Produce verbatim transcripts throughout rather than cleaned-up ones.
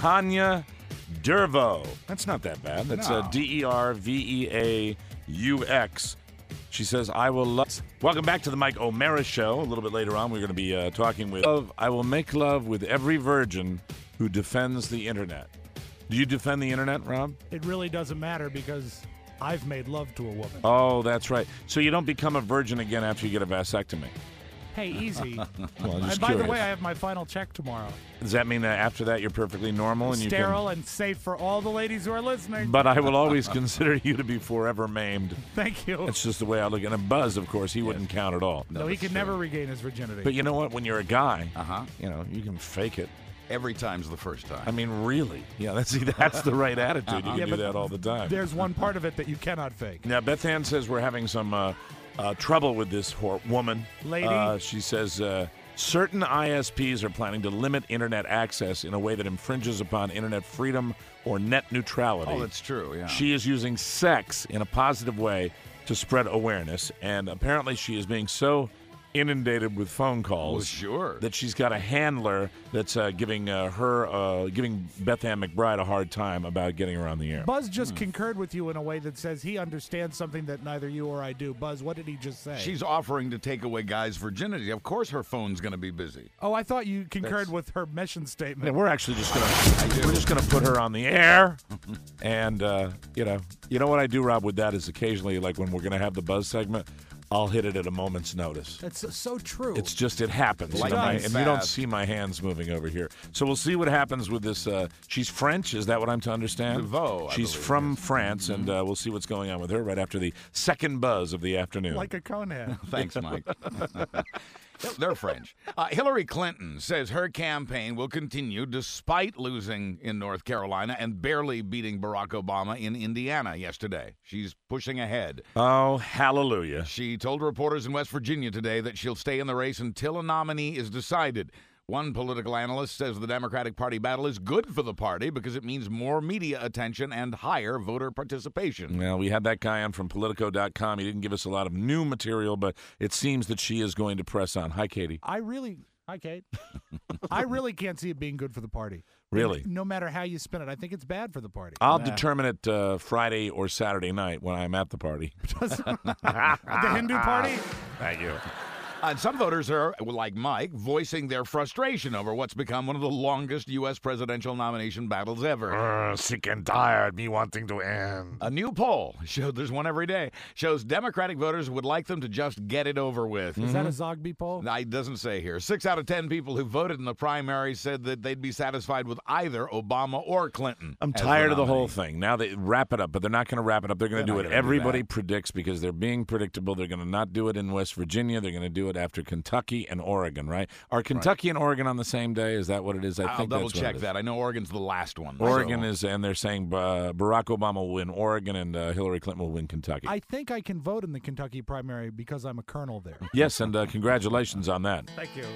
Tanya Dervo. That's not that bad. That's No. uh, D E R V E A U X. She says, I will love... Welcome back to the Mike O'Mara Show. A little bit later on, we're going to be uh, talking with... I will make love with every virgin who defends the internet. Do you defend the internet, Rob? It really doesn't matter because I've made love to a woman. Oh, that's right. So you don't become a virgin again after you get a vasectomy? Hey, easy. Well, I'm just and by the curious. way, I have my final check tomorrow. Does that mean that after that you're perfectly normal and you Sterile can... and safe for all the ladies who are listening. But I will always consider you to be forever maimed. Thank you. That's just the way I look at it. And Buzz, of course, he wouldn't count at all. No, he can never regain his virginity. But you know what? When you're a guy, Uh-huh. you know, you can fake it. Every time's the first time. I mean, really. Yeah, that's, see, that's the right attitude. You can Yeah, do but that all the time. There's one part of it that you cannot fake. Now, Beth Ann says we're having some uh, uh, trouble with this whore- woman. Lady? Uh, she says uh, certain I S Ps are planning to limit internet access in a way that infringes upon internet freedom or net neutrality. Oh, that's true, yeah. She is using sex in a positive way to spread awareness, and apparently she is being so inundated with phone calls Well, sure. that she's got a handler that's uh, giving uh, her, uh, giving Beth Ann McBride a hard time about getting her on the air. Buzz just concurred with you in a way that says he understands something that neither you or I do. Buzz, what did he just say? She's offering to take away guys' virginity. Of course her phone's going to be busy. oh, I thought you concurred That's- with her mission statement. And we're actually just gonna we're just gonna put her on the air, and uh, you know you know what I do, Rob, with that is occasionally, like when we're gonna have the Buzz segment, I'll hit it at a moment's notice. That's so true. It's just it happens, Like you know, my- fast. and you don't see my hands moving over here. So we'll see what happens with this. Uh, she's French, is that what I'm to understand? Deveau, I She's believe, from yes. France, and uh, we'll see what's going on with her right after the second buzz of the afternoon. like a conehead. Thanks, Mike. They're French. Uh, Hillary Clinton says her campaign will continue despite losing in North Carolina and barely beating Barack Obama in Indiana yesterday. She's pushing ahead. Oh, hallelujah! She told reporters in West Virginia today that she'll stay in the race until a nominee is decided. One political analyst says the Democratic Party battle is good for the party because it means more media attention and higher voter participation. Well, we had that guy on from Politico dot com. He didn't give us a lot of new material, but it seems that she is going to press on. Hi, Katie. I really, hi, Kate. I really can't see it being good for the party. Really? No matter how you spin it, I think it's bad for the party. I'll determine it uh, Friday or Saturday night when I'm at the party. the Hindu party? Thank you. And some voters are, like Mike, voicing their frustration over what's become one of the longest U S presidential nomination battles ever. Uh, sick and tired, me wanting to end. A new poll showed, there's one every day, shows Democratic voters would like them to just get it over with. Is that a Zogby poll? Now, it doesn't say here. Six out of ten people who voted in the primary said that they'd be satisfied with either Obama or Clinton. I'm as tired of the nominee. whole thing. Now they wrap it up, but they're not going to wrap it up. They're going to They're do not what gonna do everybody that. predicts because they're being predictable. They're going to not do it in West Virginia. They're going to do it after Kentucky and Oregon, right? Are Kentucky and Oregon on the same day? Is that what it is? I I'll think double that's what check it is. that. I know Oregon's the last one. Oregon so- is, and they're saying uh, Barack Obama will win Oregon and uh, Hillary Clinton will win Kentucky. I think I can vote in the Kentucky primary because I'm a colonel there. Yes, and uh, congratulations on that, Thank you.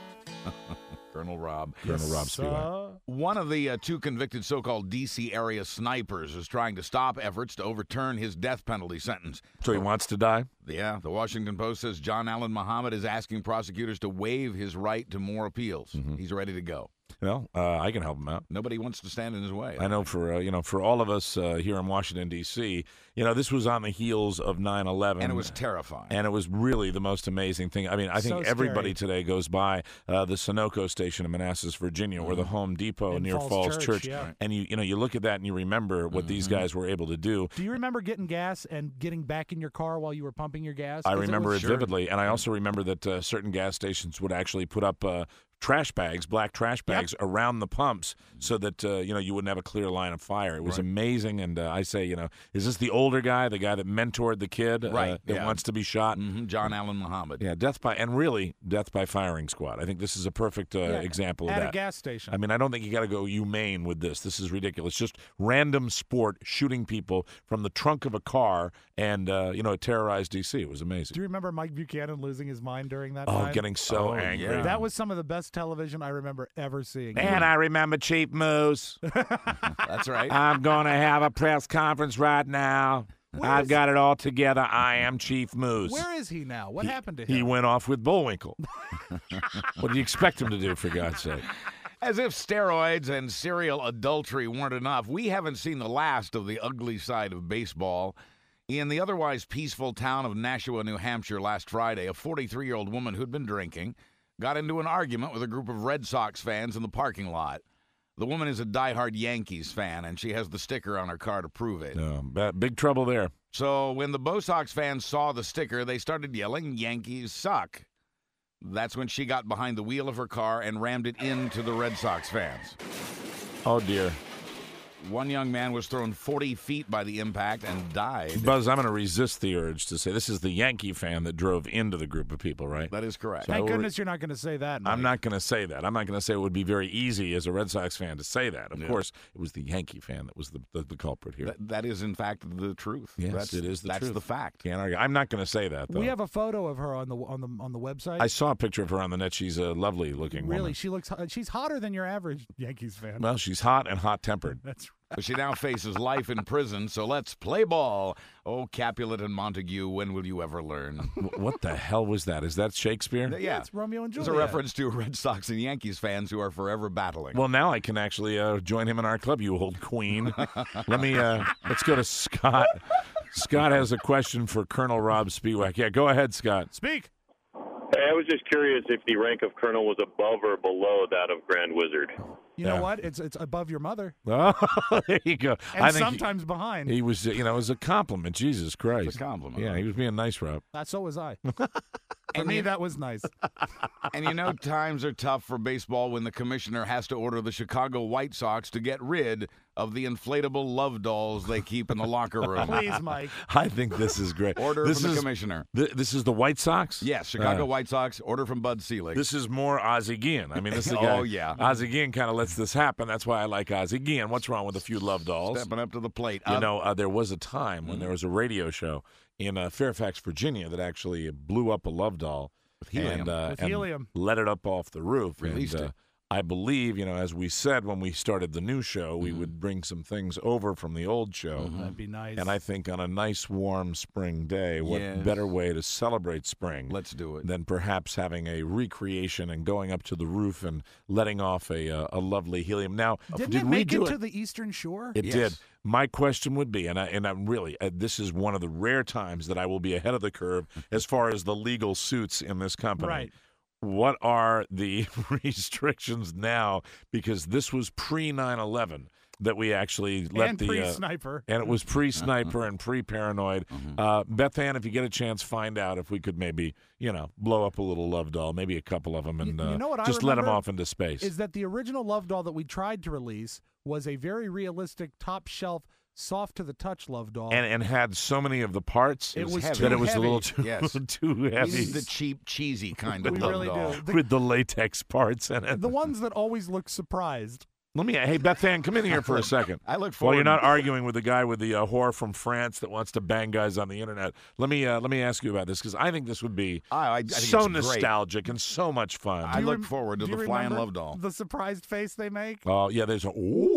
Colonel Rob. Colonel Rob Spivak. Uh, One of the uh, two convicted so-called D C area snipers is trying to stop efforts to overturn his death penalty sentence. So he wants to die? Yeah, the Washington Post says John Allen Muhammad is asking prosecutors to waive his right to more appeals. He's ready to go. Well, uh, I can help him out. Nobody wants to stand in his way. I know for uh, you know for all of us uh, here in Washington D C, you know this was on the heels of nine eleven, And it was terrifying. and it was really the most amazing thing. I mean, I think So everybody scary. today goes by uh, the Sunoco station in Manassas, Virginia, or the Home Depot In near Falls Falls, Church, Church, yeah. and you you know you look at that and you remember what these guys were able to do. do you remember getting gas and getting back in your car while you were pumping your gas? I 'Cause remember it, was- Sure. vividly, and I also remember that uh, certain gas stations would actually put up uh, trash bags, black trash bags, around the pumps, so that uh, you know you wouldn't have a clear line of fire. It was Right. amazing, and uh, I say, you know, is this the older guy, the guy that mentored the kid, uh, Right, that yeah. wants to be shot? Mhm, John Allen Muhammad. Yeah, death by and really death by firing squad. I think this is a perfect uh, Yeah, example of at that. a gas station. I mean, I don't think you got to go humane with this. This is ridiculous. Just random sport shooting people from the trunk of a car, and uh, you know, it terrorized D C. It was amazing. do you remember Mike Buchanan losing his mind during that Oh, time? getting so Oh, angry. yeah. That was some of the best television I remember ever seeing. And I remember Chief Moose. That's right. I'm going to have a press conference right now. Where I've is- got it all together. I am Chief Moose. Where is he now? What He- happened to him? He went off with Bullwinkle. What do you expect him to do, for God's sake? As if steroids and serial adultery weren't enough, we haven't seen the last of the ugly side of baseball. In the otherwise peaceful town of Nashua, New Hampshire last Friday, a forty-three-year-old woman who'd been drinking got into an argument with a group of Red Sox fans in the parking lot. The woman is a diehard Yankees fan, and she has the sticker on her car to prove it. No, bad- big trouble there. So when the Bo Sox fans saw the sticker, they started yelling, "Yankees suck." That's when she got behind the wheel of her car and rammed it into the Red Sox fans. Oh, dear. One young man was thrown forty feet by the impact and died. Buzz, I'm going to resist the urge to say this is the Yankee fan that drove into the group of people, right? That is correct. So I Thank will re- goodness you're not going to say that, Mike. I'm not going to say that. I'm not going to say it would be very easy as a Red Sox fan to say that. Of Yeah. course, it was the Yankee fan that was the, the, the culprit here. That, that is, in fact, the truth. Yes, that's, it is the that's truth. the fact. Can't argue. I'm not going to say that, though. We have a photo of her on the on the on the website. I saw a picture of her on the net. She's a lovely-looking really, woman. she looks she's hotter than your average Yankees fan. Well, she's hot and hot-tempered. That's But she now faces life in prison, so let's play ball. Oh, Capulet and Montague, when will you ever learn? Wh- What the hell was that? Is that Shakespeare? Yeah, it's Romeo and It's Juliet. a reference to Red Sox and Yankees fans who are forever battling. Well, now I can actually uh, join him in our club, you old queen. Let me, uh, let's go to Scott. Scott has a question for Colonel Rob Spiewak. Yeah, go ahead, Scott. Speak. Hey, I was just curious if the rank of colonel was above or below that of Grand Wizard. You Yeah. know what? It's it's above your mother, Oh, there you go. and I think he- sometimes behind. he, was, uh, you know, it was a compliment. Jesus Christ. It's a compliment. Yeah, he was being nice, Rob. Uh, so was I. For And me, you- that was nice. And you know times are tough for baseball when the commissioner has to order the Chicago White Sox to get rid of the inflatable love dolls they keep in the locker room. Please, Mike. I think this is great. Order this from the is, commissioner. th- this is the White Sox? Yes, Chicago Uh, White Sox, order from Bud Selig. This is more Ozzie Guillen. I mean, this is the guy. Oh, yeah. Ozzie Guillen kind of lets this happen. That's why I like Ozzie Guillen. What's wrong with a few love dolls? Stepping up to the plate. You Uh, know, uh, there was a time when there was a radio show in uh, Fairfax, Virginia, that actually blew up a love doll With helium. and, uh, With and helium. let it up off the roof. Released and, uh, it. I believe, you know, as we said when we started the new show, we Mm-hmm. would bring some things over from the old show. That'd be nice. And I think on a nice, warm spring day, what Yes. better way to celebrate spring Let's do it. than perhaps having a recreation and going up to the roof and letting off a uh, a lovely helium. Now, Didn't did it we make do it it? to the Eastern Shore? It Yes. did. My question would be, and I and I'm really, uh, this is one of the rare times that I will be ahead of the curve as far as the legal suits in this company. Right. What are the restrictions now? Because this was pre nine eleven that we actually let and the uh, pre-sniper. and it was pre-sniper and pre-paranoid. Mm-hmm. Uh, Beth Ann, if you get a chance, find out if we could maybe, you know, blow up a little love doll, maybe a couple of them, and You- you uh, know what I just let them remember off into space. Is that the original Love doll that we tried to release was a very realistic, top shelf, soft to the touch Love doll. and and had so many of the parts It was heavy. that too it was a little too, Yes. too We heavy need the cheap, cheesy kind of we love really doll. do. The, with the latex parts in it. the ones that always look surprised. Let me, hey Beth Ann, come in here for a second. I look Well, forward. you're not arguing with the guy with the uh, whore from France that wants to bang guys on the internet. Let me uh, let me ask you about this because I think this would be I, I, I think so it's great. nostalgic and so much fun. I Do you look rem- forward to do the you flying remember love doll. The surprised face they make. Oh yeah, there's a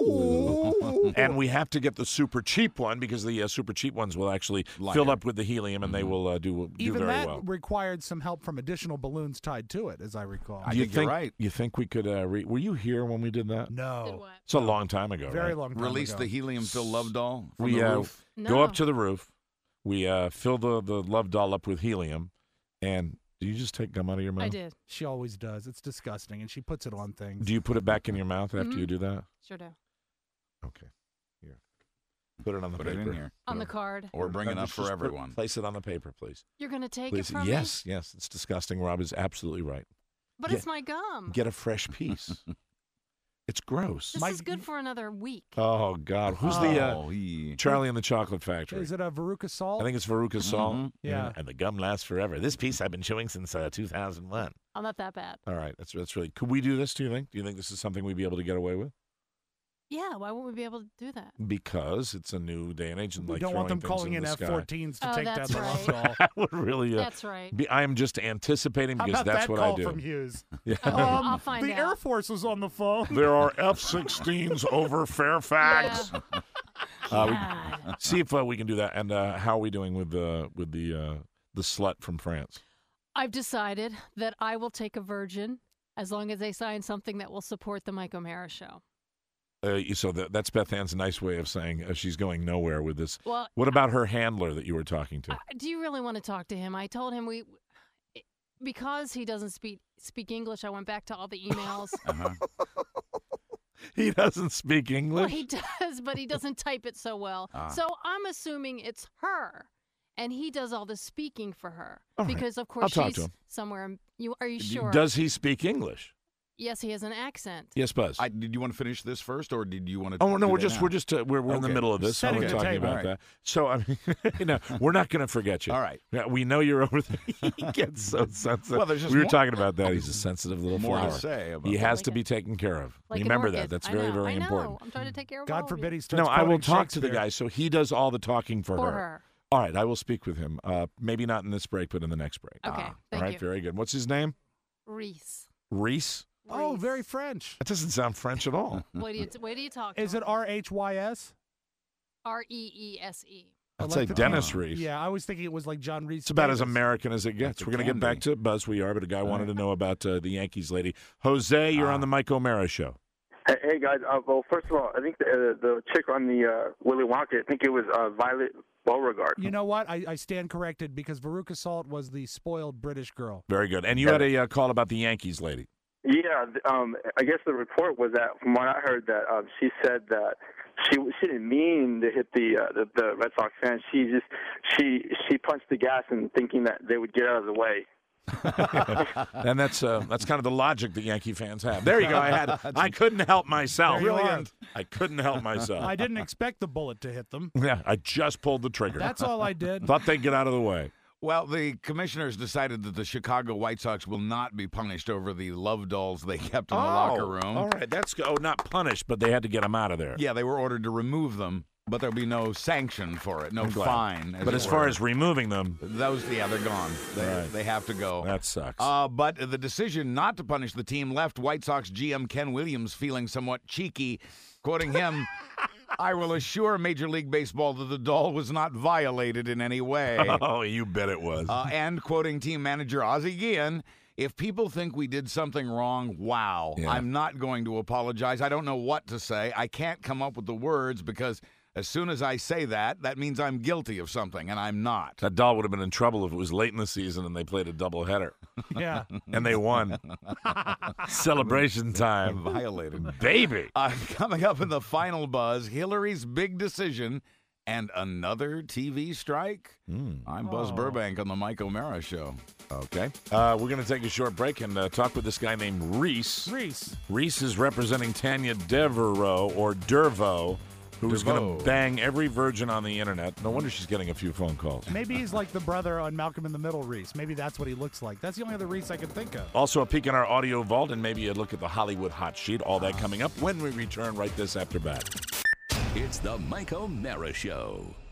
ooh, and we have to get the super cheap one because the uh, super cheap ones will actually Lighter. fill up with the helium and they will uh, do do Even very that well. required some help from additional balloons tied to it, as I recall. I Do you think you're think right. You think we could? Uh, re- were you here when we did that? Did no, what? It's a long time ago. very right? long time Release ago. the helium-filled love doll from We the uh, roof. go up No. to the roof. We uh, fill the the love doll up with helium, and do you just take gum out of your mouth? I did. She always does. It's disgusting, and she puts it on things. Do you put it back in your mouth after Mhm. you do that? Sure do. Okay. Here. Put it on the Put it paper. in here. On the card. Or bring No, it up just- for just put- everyone. Place it on the paper, please. You're going to take Please. it from yes, me? yes. It's disgusting. Rob is absolutely right. But Yeah. it's my gum. Get a fresh piece. It's gross. This Mike- is good for another week. Oh God, who's the uh, Oh, he- Charlie and the Chocolate Factory? Is it a Veruca Salt? I think it's Veruca Salt. Mhm. Yeah. And the gum lasts forever. This piece I've been chewing since uh, two thousand one. I'm not that bad. All right, that's that's really. Could we do this? Do you think? Do you think this is something we'd be able to get away with? Yeah, why won't we be able to do that? Because it's a new day and age, and we like don't want them throwing things calling in the F sky. fourteens to Oh, take down that's the right. love doll. That would really. Uh, That's right. be, I am just anticipating How because about that's that what call I do. from Hughes? Yeah. Oh, I'll find the out. Air Force was on the phone. There are F sixteens over Fairfax. Yeah. Uh, we, God. see if uh, we can do that. And uh, how are we doing with the with the uh, the slut from France? I've decided that I will take a virgin as long as they sign something that will support the Mike O'Mara show. Uh, so that, that's Beth Ann's nice way of saying uh, she's going nowhere with this. Well, What about her handler that you were talking to? uh, do you really want to talk to him? I told him we, because he doesn't speak speak English. I went back to all the emails. Uh-huh. He doesn't speak English? Well, he does, but he doesn't type it so well. Ah. So I'm assuming it's her, and he does all the speaking for her All right. because, of I'll course, talk to she's him. somewhere. in- You are you sure? Does he speak English? Yes, he has an accent. Yes, Buzz. I, did you want to finish this first, or did you want to? Oh no, do we're that just now? we're just uh, we're we're in the Okay. middle of this. So Setting we're the talking table. about All right. that. So I mean, you know, we're not going to forget you. All right. Yeah, we know you're over there. He gets so sensitive. Well, there's just we were more- talking about that. He's a sensitive little More flower. to say about He that. has Like to a- be taken care of. Like an Remember that. orchid. That's I very know, very I know. important. I'm trying to take care of all God of forbid you. he starts No, I will quoting talk to the Shakespeare. guy so he does all the talking for, for her. her. All right, I will speak with him. Uh, maybe not in this break, but in the next break. Okay, Ah, thank all right, you. very good. What's his name? Reese. Reese. Oh, Reese. very French. That doesn't sound French at all. Wait do you wait do you talk? to Is him? it R H Y S? R E E S E? I'd I say like the- Dennis Oh. Reese. Yeah, I was thinking it was like John Reese. It's about as Davis. American as it gets. Yes, We're it going to get can back be. to Buzz We Are, but a guy wanted to know about uh, the Yankees lady. Jose, you're Ah. on the Mike O'Mara show. Hey, hey guys. Uh, well, first of all, I think the, uh, the chick on the uh, Willy Wonka, I think it was uh, Violet Beauregard. You know what? I, I stand corrected because Veruca Salt was the spoiled British girl. Very good. And you had a uh, call about the Yankees lady. Yeah, th- um, I guess the report was that, from what I heard, that um, she said that she she didn't mean to hit the, uh, the the Red Sox fans. She just she she punched the gas and thinking that they would get out of the way. And that's uh, that's kind of the logic that Yankee fans have. There you go. I had I couldn't help myself. There you are. Brilliant. I couldn't help myself. I didn't expect the bullet to hit them. Yeah, I just pulled the trigger. That's all I did. Thought they'd get out of the way. Well, the commissioners decided that the Chicago White Sox will not be punished over the love dolls they kept in the locker room. All right, that's oh, not punished, but they had to get them out of there. Yeah, they were ordered to remove them, but there'll be no sanction for it, no I'm glad. fine. But it as far were. as removing them, those, yeah, they're gone. They, Right. they have to go. that sucks. Uh, but the decision not to punish the team left White Sox G M Ken Williams feeling somewhat cheeky. Quoting him, I will assure Major League Baseball that the doll was not violated in any way. oh, you bet it was. Uh, and quoting team manager Ozzie Guillen, if people think we did something wrong, wow, Yeah. I'm not going to apologize. I don't know what to say. I can't come up with the words because as soon as I say that, that means I'm guilty of something, and I'm not. that doll would have been in trouble if it was late in the season and they played a doubleheader Yeah. and they won. Celebration time, Violated. baby. Uh, coming up in the final buzz, Hillary's big decision and another T V strike. Mm. I'm Buzz Oh. Burbank on the Mike O'Mara Show. Okay. Uh, we're going to take a short break and uh, talk with this guy named Reese. Reese. Reese is representing Tanya Devereaux, or Dervo, who's going Dervaux. to bang every virgin on the internet. No wonder she's getting a few phone calls. Maybe he's like the brother on Malcolm in the Middle, Reese. Maybe that's what he looks like. That's the only other Reese I can think of. Also, a peek in our audio vault and maybe a look at the Hollywood hot sheet. All that coming up when we return right this after bat. It's the Mike O'Mara Show.